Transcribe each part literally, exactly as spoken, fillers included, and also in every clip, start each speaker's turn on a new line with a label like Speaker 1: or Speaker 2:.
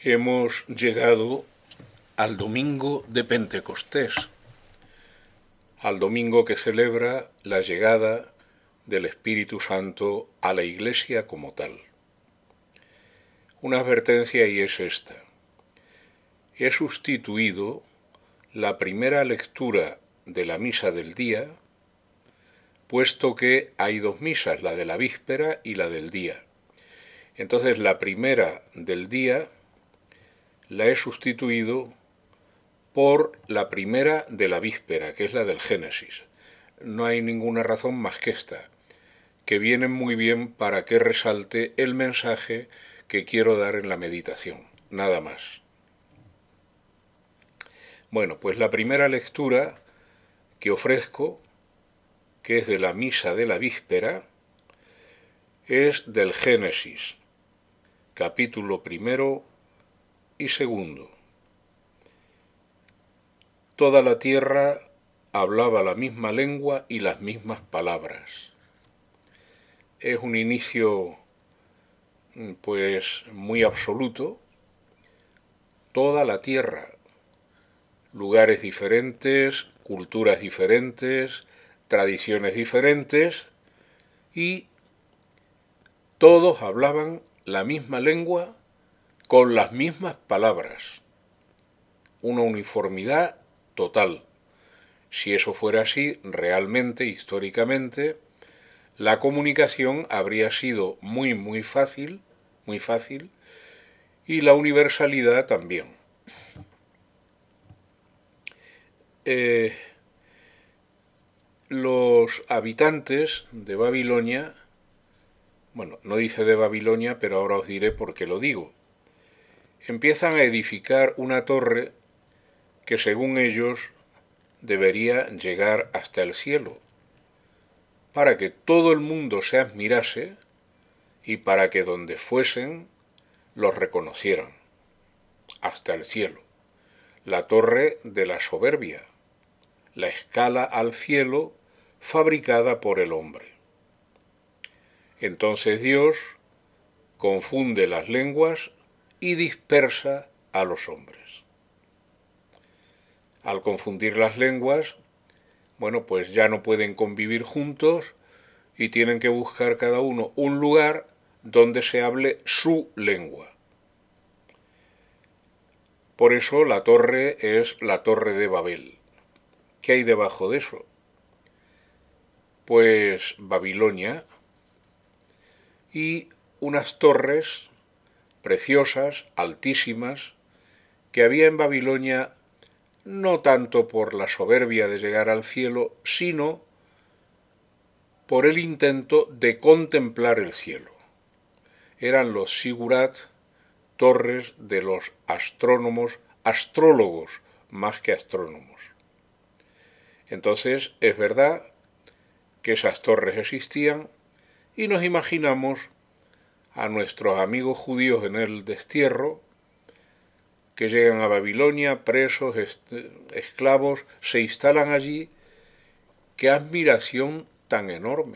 Speaker 1: Hemos llegado al domingo de Pentecostés, al domingo que celebra la llegada del Espíritu Santo a la Iglesia como tal. Una advertencia y es esta. He sustituido la primera lectura de la misa del día, puesto que hay dos misas, la de la víspera y la del día. Entonces la primera del día la he sustituido por la primera de la víspera, que es la del Génesis. No hay ninguna razón más que esta, que viene muy bien para que resalte el mensaje que quiero dar en la meditación, nada más. Bueno, pues la primera lectura que ofrezco, que es de la misa de la víspera, es del Génesis, capítulo primero y segundo. Toda la tierra hablaba la misma lengua y las mismas palabras. Es un inicio, pues, muy absoluto. Toda la tierra, lugares diferentes, culturas diferentes, tradiciones diferentes, y todos hablaban la misma lengua con las mismas palabras. Una uniformidad total. Si eso fuera así, realmente, históricamente, la comunicación habría sido muy, muy fácil, muy fácil, y la universalidad también. Eh, los habitantes de Babilonia, bueno, no dice de Babilonia, pero ahora os diré por qué lo digo, empiezan a edificar una torre que según ellos debería llegar hasta el cielo, para que todo el mundo se admirase y para que donde fuesen los reconocieran, hasta el cielo. La torre de la soberbia, la escala al cielo fabricada por el hombre. Entonces Dios confunde las lenguas y dispersa a los hombres. Al confundir las lenguas, bueno, pues ya no pueden convivir juntos y tienen que buscar cada uno un lugar donde se hable su lengua. Por eso la torre es la Torre de Babel. ¿Qué hay debajo de eso? Pues Babilonia y unas torres preciosas, altísimas, que había en Babilonia no tanto por la soberbia de llegar al cielo, sino por el intento de contemplar el cielo. Eran los sigurat, torres de los astrónomos, astrólogos más que astrónomos. Entonces es verdad que esas torres existían y nos imaginamos a nuestros amigos judíos en el destierro que llegan a Babilonia, presos, esclavos, se instalan allí. ¡Qué admiración tan enorme!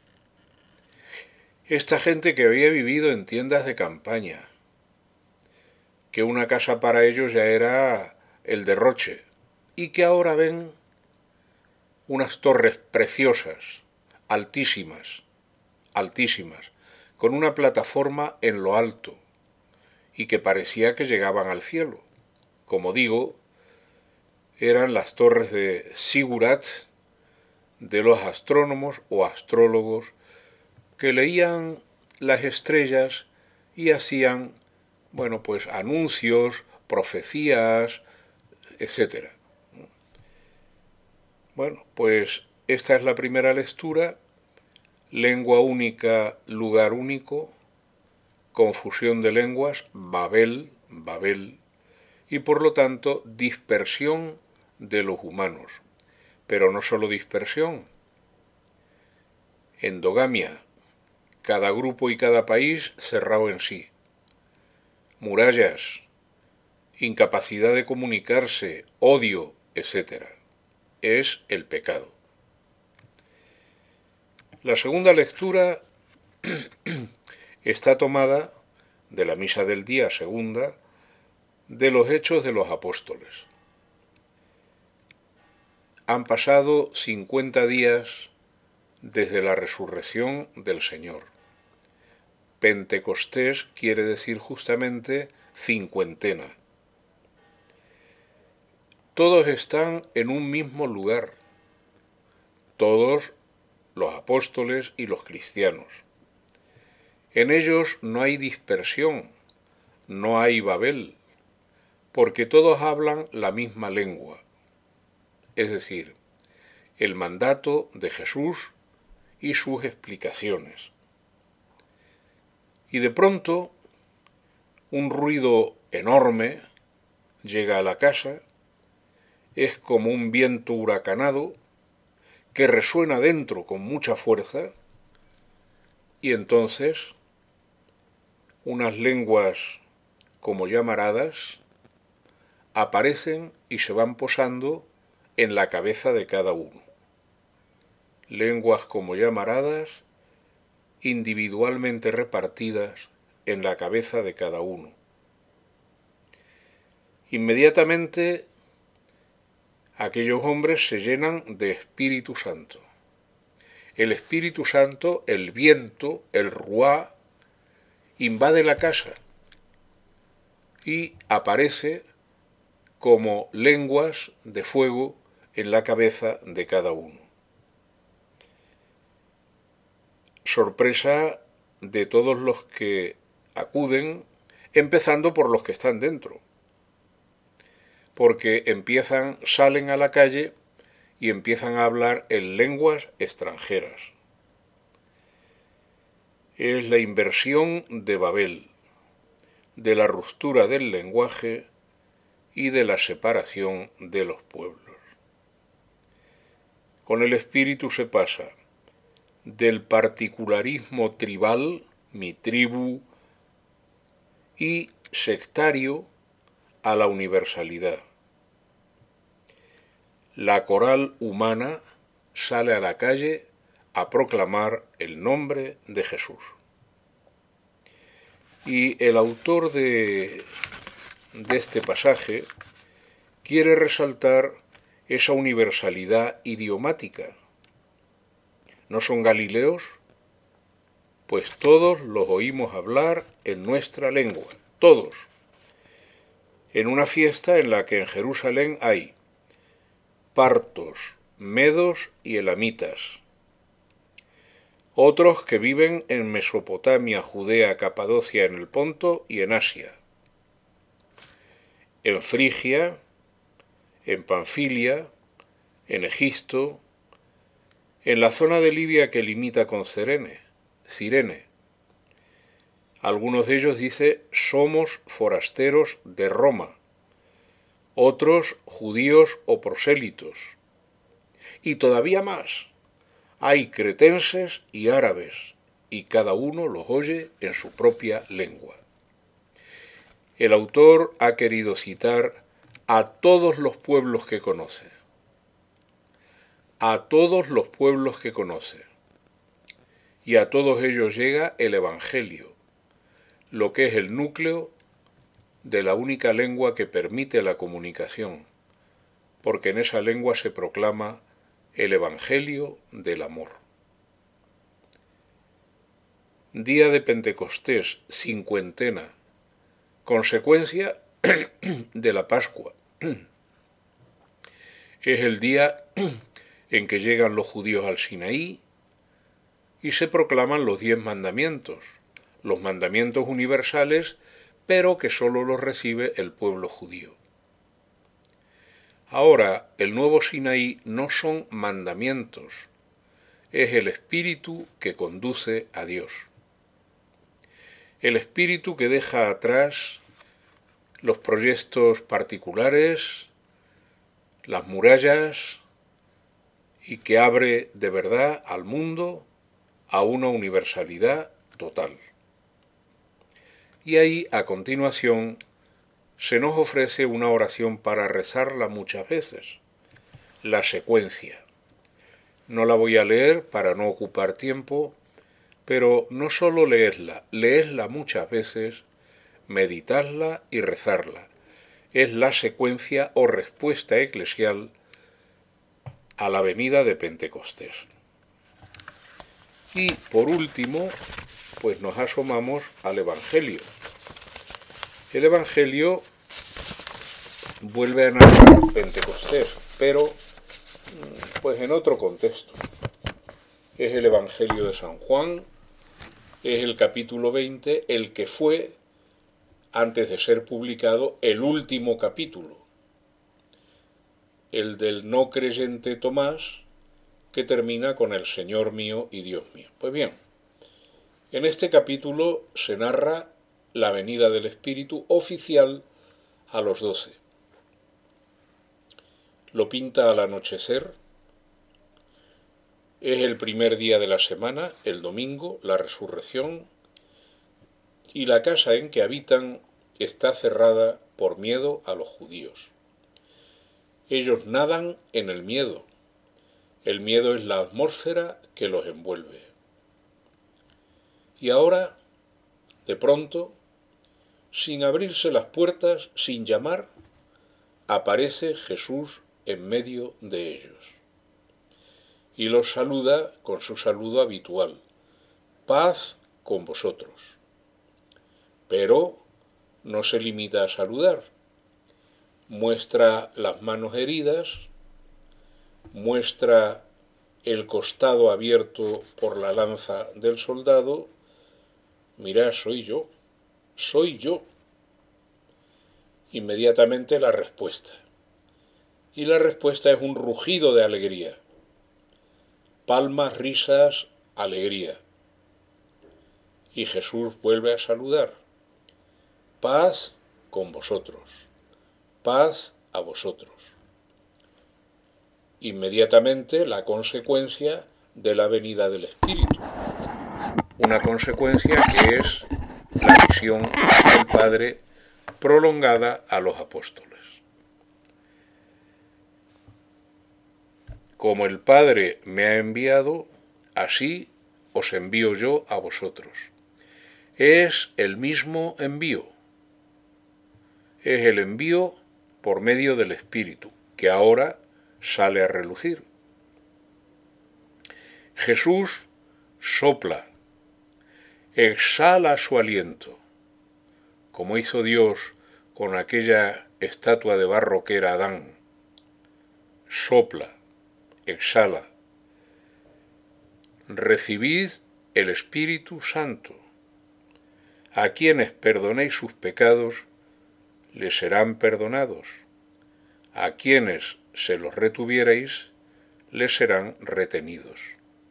Speaker 1: Esta gente que había vivido en tiendas de campaña, que una casa para ellos ya era el derroche, y que ahora ven unas torres preciosas, altísimas, altísimas, con una plataforma en lo alto, y que parecía que llegaban al cielo. Como digo, eran las torres de Sigurat, de los astrónomos o astrólogos que leían las estrellas y hacían, bueno, pues anuncios, profecías, etcétera. Bueno, pues esta es la primera lectura, lengua única, lugar único, confusión de lenguas, Babel, Babel, y por lo tanto dispersión de los humanos. Pero no solo dispersión, endogamia, cada grupo y cada país cerrado en sí, murallas, incapacidad de comunicarse, odio, etcétera. Es el pecado. La segunda lectura está tomada de la misa del día segunda de los Hechos de los Apóstoles. Han pasado cincuenta días desde la resurrección del Señor. Pentecostés quiere decir justamente cincuentena. Todos están en un mismo lugar, todos los apóstoles y los cristianos. En ellos no hay dispersión, no hay Babel, porque todos hablan la misma lengua, es decir, el mandato de Jesús y sus explicaciones. Y de pronto, un ruido enorme llega a la casa, es como un viento huracanado que resuena dentro con mucha fuerza, y entonces unas lenguas como llamaradas aparecen y se van posando en la cabeza de cada uno. Lenguas como llamaradas individualmente repartidas en la cabeza de cada uno. Inmediatamente aquellos hombres se llenan de Espíritu Santo. El Espíritu Santo, el viento, el ruá, invade la casa y aparece como lenguas de fuego en la cabeza de cada uno. Sorpresa de todos los que acuden, empezando por los que están dentro, porque empiezan, salen a la calle y empiezan a hablar en lenguas extranjeras. Es la inversión de Babel, de la ruptura del lenguaje y de la separación de los pueblos. Con el Espíritu se pasa del particularismo tribal, mi tribu, y sectario a la universalidad. La coral humana sale a la calle a proclamar el nombre de Jesús. Y el autor de, de este pasaje quiere resaltar esa universalidad idiomática. ¿No son galileos? Pues todos los oímos hablar en nuestra lengua, todos. En una fiesta en la que en Jerusalén hay partos, medos y elamitas. Otros que viven en Mesopotamia, Judea, Capadocia, en el Ponto y en Asia. En Frigia, en Panfilia, en Egipto, en la zona de Libia que limita con Cirene. Cirene. Algunos de ellos dicen, somos forasteros de Roma. Otros judíos o prosélitos. Y todavía más, hay cretenses y árabes, y cada uno los oye en su propia lengua. El autor ha querido citar a todos los pueblos que conoce. A todos los pueblos que conoce. Y a todos ellos llega el Evangelio, lo que es el núcleo de la única lengua que permite la comunicación, porque en esa lengua se proclama el Evangelio del amor. Día de Pentecostés, cincuentena, consecuencia de la Pascua. Es el día en que llegan los judíos al Sinaí y se proclaman los diez mandamientos, los mandamientos universales, pero que sólo los recibe el pueblo judío. Ahora, el nuevo Sinaí no son mandamientos, es el Espíritu que conduce a Dios. El Espíritu que deja atrás los proyectos particulares, las murallas, y que abre de verdad al mundo a una universalidad total. Y ahí, a continuación, se nos ofrece una oración para rezarla muchas veces, la secuencia. No la voy a leer para no ocupar tiempo, pero no solo leerla, leerla muchas veces, meditarla y rezarla, es la secuencia o respuesta eclesial a la venida de Pentecostés. Y por último, pues nos asomamos al Evangelio. El Evangelio vuelve a narrar Pentecostés, pero pues en otro contexto. Es el Evangelio de San Juan, es el capítulo veinte, el que fue, antes de ser publicado, el último capítulo, el del no creyente Tomás, que termina con el Señor mío y Dios mío. Pues bien, en este capítulo se narra la venida del Espíritu oficial a los doce. Lo pinta al anochecer. Es el primer día de la semana, el domingo, la resurrección, y la casa en que habitan está cerrada por miedo a los judíos. Ellos nadan en el miedo. El miedo es la atmósfera que los envuelve. Y ahora, de pronto, sin abrirse las puertas, sin llamar, aparece Jesús en medio de ellos. Y los saluda con su saludo habitual: paz con vosotros. Pero no se limita a saludar. Muestra las manos heridas, muestra el costado abierto por la lanza del soldado. Mirad, soy yo, soy yo. Inmediatamente la respuesta. Y la respuesta es un rugido de alegría. Palmas, risas, alegría. Y Jesús vuelve a saludar: paz con vosotros, paz a vosotros. Inmediatamente la consecuencia de la venida del Espíritu. Una consecuencia que es la misión del Padre prolongada a los apóstoles. Como el Padre me ha enviado, así os envío yo a vosotros. Es el mismo envío. Es el envío por medio del Espíritu, que ahora sale a relucir. Jesús sopla, exhala su aliento, como hizo Dios con aquella estatua de barro que era Adán. Sopla, exhala. Recibid el Espíritu Santo. A quienes perdonéis sus pecados, les serán perdonados. A quienes se los retuvierais, les serán retenidos.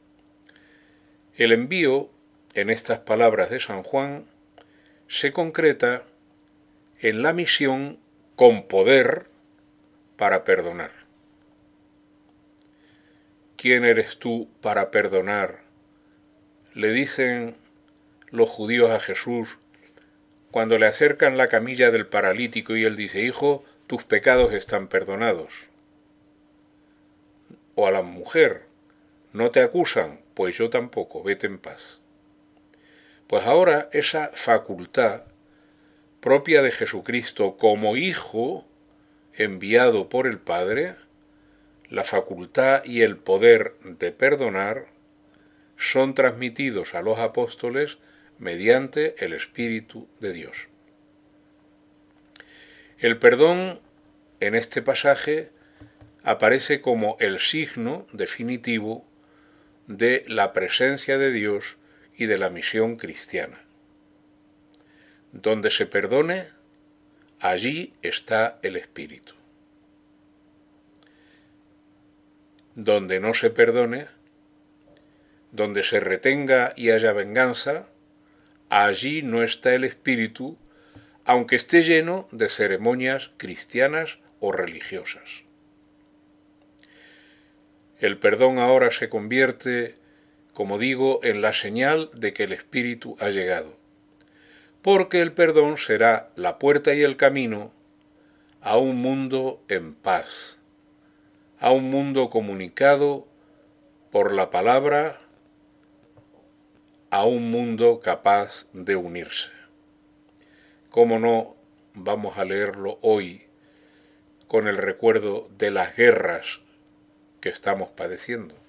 Speaker 1: El envío, en estas palabras de San Juan, se concreta en la misión con poder para perdonar. ¿Quién eres tú para perdonar?, le dicen los judíos a Jesús cuando le acercan la camilla del paralítico y él dice: hijo, tus pecados están perdonados. O a la mujer: ¿no te acusan? Pues yo tampoco, vete en paz. Pues ahora esa facultad propia de Jesucristo como Hijo enviado por el Padre, la facultad y el poder de perdonar, son transmitidos a los apóstoles mediante el Espíritu de Dios. El perdón en este pasaje aparece como el signo definitivo de la presencia de Dios y de la misión cristiana. Donde se perdone, allí está el Espíritu. Donde no se perdone, donde se retenga y haya venganza, allí no está el Espíritu, aunque esté lleno de ceremonias cristianas o religiosas. El perdón ahora se convierte, como digo, en la señal de que el Espíritu ha llegado, porque el perdón será la puerta y el camino a un mundo en paz, a un mundo comunicado por la palabra, a un mundo capaz de unirse. ¿Cómo no vamos a leerlo hoy con el recuerdo de las guerras que estamos padeciendo.